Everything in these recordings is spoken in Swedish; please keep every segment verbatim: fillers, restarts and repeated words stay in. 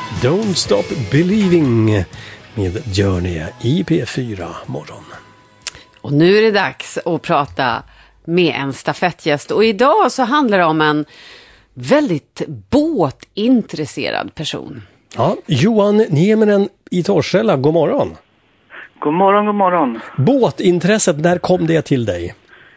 Don't Stop Believing med Journey i P fyra morgon. Och nu är det dags att prata med en stafettgäst. Och idag så handlar det om en väldigt båtintresserad person. Ja, Johan Nieminen i Torshälla, god morgon. God morgon, god morgon. Båtintresset, när kom det till dig?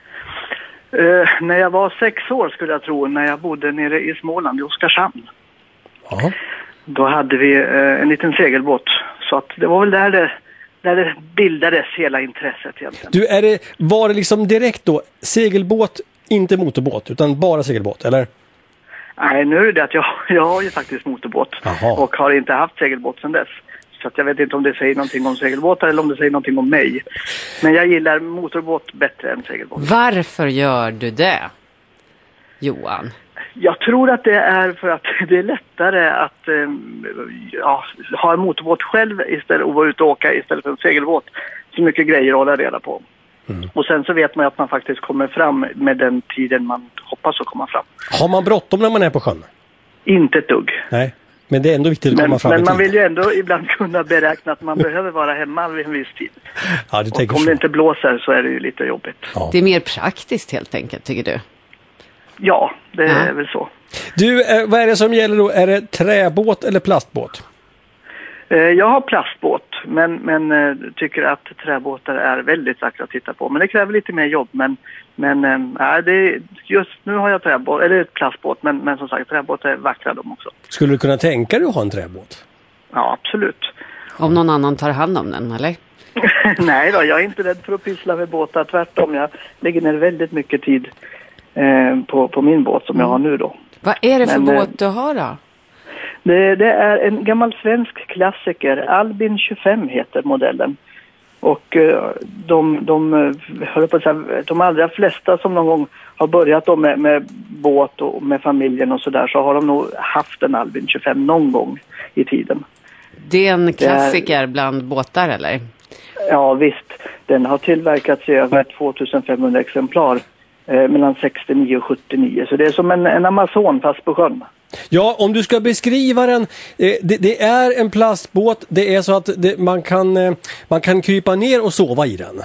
Uh, när jag var sex år skulle jag tro, när jag bodde nere i Småland, i Oskarshamn. Ja. Då hade vi uh, en liten segelbåt. Så att det var väl där det, där det bildades hela intresset egentligen. Du, är det, var det liksom direkt då segelbåt, inte motorbåt, utan bara segelbåt, eller? Nej, nu är det det att jag, jag har ju faktiskt motorbåt. Aha. Och har inte haft segelbåt sedan dess. Så att jag vet inte om det säger någonting om segelbåtar eller om det säger någonting om mig. Men jag gillar motorbåt bättre än segelbåt. Varför gör du det, Johan? Jag tror att det är för att det är lättare att eh, ja, ha en motorbåt själv istället och vara ute och åka istället för en segelbåt. Så mycket grejer att hålla reda på. Mm. Och sen så vet man att man faktiskt kommer fram med den tiden man hoppas att komma fram. Har man bråttom när man är på sjön? Inte ett dugg. Nej, men det är ändå viktigt att men, komma fram. Men man tid. vill ju ändå ibland kunna beräkna att man behöver vara hemma vid en viss tid. Ja, du tänker och om så. det inte blåser så är det ju lite jobbigt. Ja. Det är mer praktiskt helt enkelt, tycker du? Ja, det ja. är väl så. Du, eh, vad är det som gäller då? Är det träbåt eller plastbåt? Eh, jag har plastbåt, men, men eh, tycker att träbåtar är väldigt vackra att titta på. Men det kräver lite mer jobb, men, men eh, det, just nu har jag träbåt, eller plastbåt, men, men som sagt, träbåtar är vackra de också. Skulle du kunna tänka dig att ha en träbåt? Ja, absolut. Om någon annan tar hand om den, eller? Nej då, jag är inte rädd för att pyssla med båtar, tvärtom. Jag lägger ner väldigt mycket tid eh, på, på min båt som mm. jag har nu då. Vad är det för men, båt du har då? Det, det är en gammal svensk klassiker. Albin tjugofem heter modellen. Och eh, de, de, hör på att säga, de allra flesta som någon gång har börjat då med, med båt och med familjen och sådär, så har de nog haft en Albin tjugofem någon gång i tiden. Det är en klassiker är, bland båtar, eller? Ja, visst. Den har tillverkats i över tvåtusenfemhundra exemplar eh, mellan sextionio och sjuttionio. Så det är som en, en Amazon fast på sjön. Ja, om du ska beskriva den, eh, det, det är en plastbåt, det är så att det, man, kan, eh, man kan krypa ner och sova i den.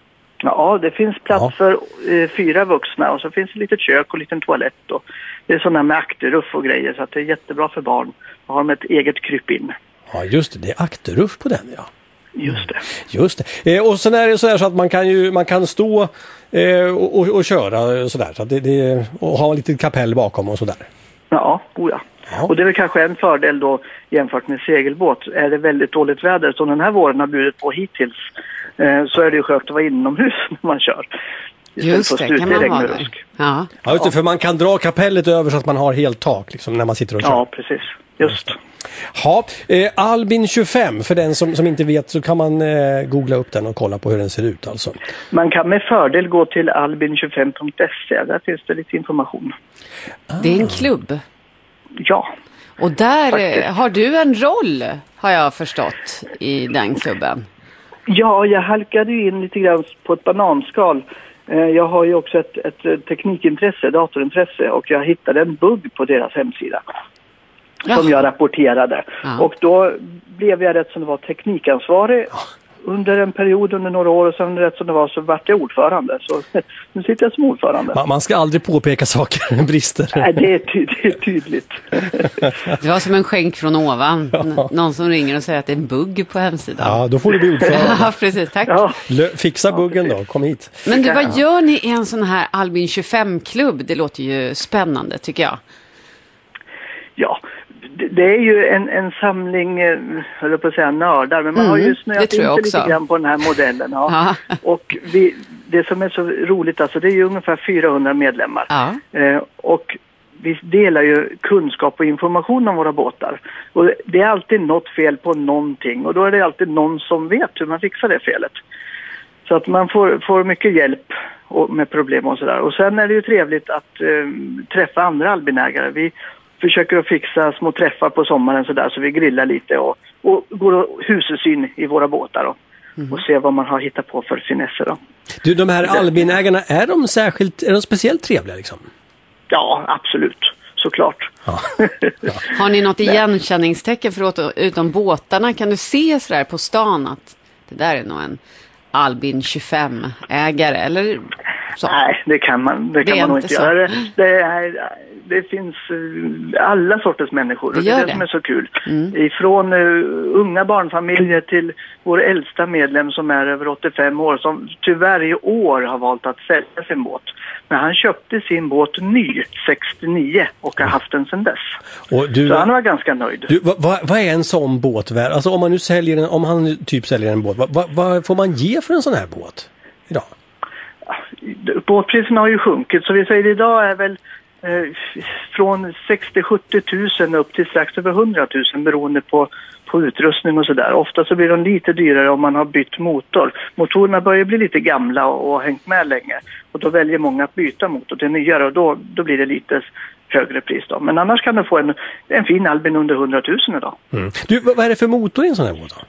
Ja, det finns plats ja. för eh, fyra vuxna och så finns det lite kök och liten toalett. Och det är sådana med akterruff och grejer, så att det är jättebra för barn. Då har de ett eget kryp in. Ja, just det, det är akterruff på den, ja. Just det. Just det. Eh, och sen är det så, här så att man kan ju man kan stå eh, och, och, och köra sådär, så att det, det, och ha en liten kapell bakom och sådär. Ja, oh ja. ja. Och det är väl kanske en fördel då jämfört med segelbåt. Är det väldigt dåligt väder som den här våren har bjudit på hittills, eh, så är det ju skönt att vara inomhus när man kör. Just det, kan man ha det. Ja, ja just det, för man kan dra kapellet över så att man har helt tak liksom, när man sitter och kör. Ja, precis. Just. Ja, eh, Albin tjugofem, för den som, som inte vet så kan man eh, googla upp den och kolla på hur den ser ut alltså. Man kan med fördel gå till albin tjugofem punkt se, där finns det lite information. Ah. Det är en klubb. Ja. Och där faktiskt. Har du en roll, har jag förstått, i den klubben. Ja, jag halkade ju in lite grann på ett bananskal. Jag har ju också ett, ett teknikintresse, datorintresse, och jag hittade en bugg på deras hemsida. Ja. Som jag rapporterade. Ja. Och då blev jag rätt som det var teknikansvarig ja. under en period, under några år, och sen rätt som det var så vart jag ordförande. Så nu sitter jag som ordförande. Man ska aldrig påpeka saker, brister. Nej, det är, ty- det är tydligt. Det var som en skänk från ovan. Ja. Någon som ringer och säger att det är en bugg på hemsidan. Ja, då får du bli ordförande. Ja, precis, tack. Ja. Fixa buggen ja, då, kom hit. Men du, vad gör ni i en sån här Albin tjugofem-klubb? Det låter ju spännande, tycker jag. Ja, det är ju en, en samling, höll på att säga, nördar, men man mm, har ju snöat inte lite grann på den här modellen. Ja. Ja. Och vi, det som är så roligt, alltså, det är ju ungefär fyrahundra medlemmar. Ja. Eh, och vi delar ju kunskap och information om våra båtar. Och det är alltid något fel på någonting, och då är det alltid någon som vet hur man fixar det felet. Så att man får, får mycket hjälp och, med problem och sådär. Och sen är det ju trevligt att eh, träffa andra albinägare. Vi försöker att fixa små träffar på sommaren så där, så vi grillar lite och, och går och husesyn i våra båtar då, mm. och ser vad man har hittat på för finesser då. Du, de här albinägarna, är de särskilt, är de speciellt trevliga liksom? Ja, absolut. såklart. Ja. Ja. Har ni något igenkänningstecken för utom båtarna? Kan du se så där på stan att det där är nog en Albin tjugofem-ägare eller så? Nej, det kan man, det kan det man nog inte så. göra. Det, är, det finns alla sorters människor och det, det är det, det som är så kul. Mm. Ifrån uh, unga barnfamiljer till vår äldsta medlem som är över åttiofem år som tyvärr i år har valt att sälja sin båt. Men han köpte sin båt ny sextionio och har haft den sedan dess. Och du, så han var ganska nöjd. Du, vad, vad, vad är en sån båt värd? Alltså om man nu säljer en, om han typ säljer en båt, vad, vad, vad får man ge för en sån här båt idag? Båtpriserna har ju sjunkit så vi säger idag är väl eh, från sextio till sjuttio tusen upp till strax över hundra tusen beroende på, på utrustning och sådär. Ofta så blir de lite dyrare om man har bytt motor. Motorerna börjar bli lite gamla och, och har hängt med länge och då väljer många att byta motor till nyare och då, då blir det lite högre pris då. Men annars kan du få en, en fin Albin under hundra tusen idag. Mm. Du, vad är det för motor i en sån här båt då?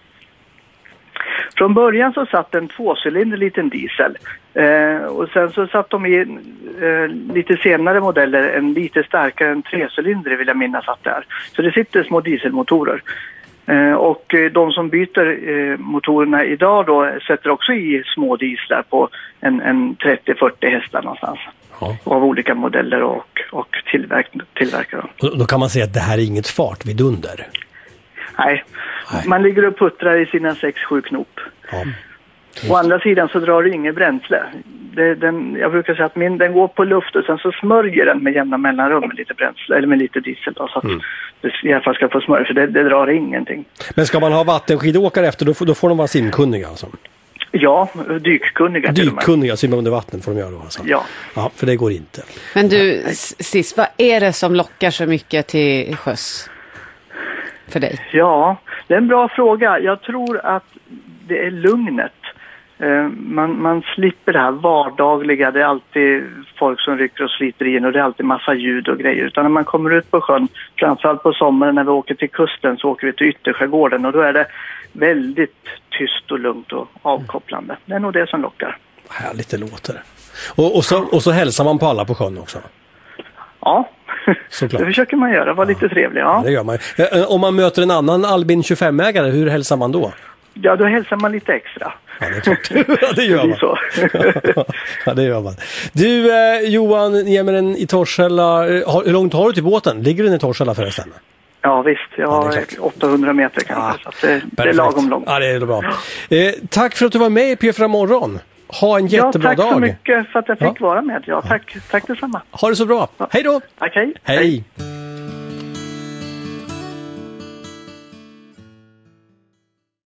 Från början så satt en tvåcylinder liten diesel eh, och sen så satt de i eh, lite senare modeller en lite starkare än trecylinder vill jag minnas att det är. Så det sitter små dieselmotorer eh, och de som byter eh, motorerna idag då sätter också i små dieslar på en, en trettio till fyrtio hästar någonstans. Ja. Av olika modeller och, och tillverk, tillverkare. Och då kan man säga att det här är inget fartvidunder. Nej. Nej, man ligger och puttrar i sina sex sju knop. Ja. Å andra sidan så drar det inget bränsle. Det, den, jag brukar säga att min, den går på luft och sen så smörjer den med jämna mellanrum med lite bränsle eller med lite diesel då, så att mm. det i alla fall ska få smörja för det, det drar ingenting. Men ska man ha vattenskidåkare efter då får, då får de vara simkunniga alltså? Ja, dykkunniga. Dykkunniga, simma under vatten får de göra då alltså. Ja. Ja, för det går inte. Men du, Sis, vad är det som lockar så mycket till sjöss för dig? Ja, det är en bra fråga. Jag tror att det är lugnet. Man, man slipper det här vardagliga. Det är alltid folk som rycker och sliter in och det är alltid massa ljud och grejer. Utan när man kommer ut på sjön, framförallt på sommaren när vi åker till kusten så åker vi till ytterskärgården och då är det väldigt tyst och lugnt och avkopplande. Det är nog det som lockar. Härligt det låter. Och, och, så, och så hälsar man på alla på sjön också? Ja, såklart. Det försöker man göra. Var lite trevlig, ja. Det gör man. Om man möter en annan Albin tjugofem-ägare, hur hälsar man då? Ja, då hälsar man lite extra. Ja, det är klart. Ja, det gör man. Så. Ja, det gör man. Du, eh, Johan, ge mig en i Torshälla. Hur långt har du till båten? Ligger den i Torshälla förresten? Ja, visst. Jag har ja, åttahundra meter kanske. Ja, så det, det är lagom långt. Ja, det är bra. Eh, tack för att du var med i P fyra Morgon. Ha en jättebra dag. Ja, tack dag. så mycket för att jag fick ja. vara med. Ja, tack, tack detsamma. Ha det så bra. Ja. Hej då. Tack, hej. Hej. hej.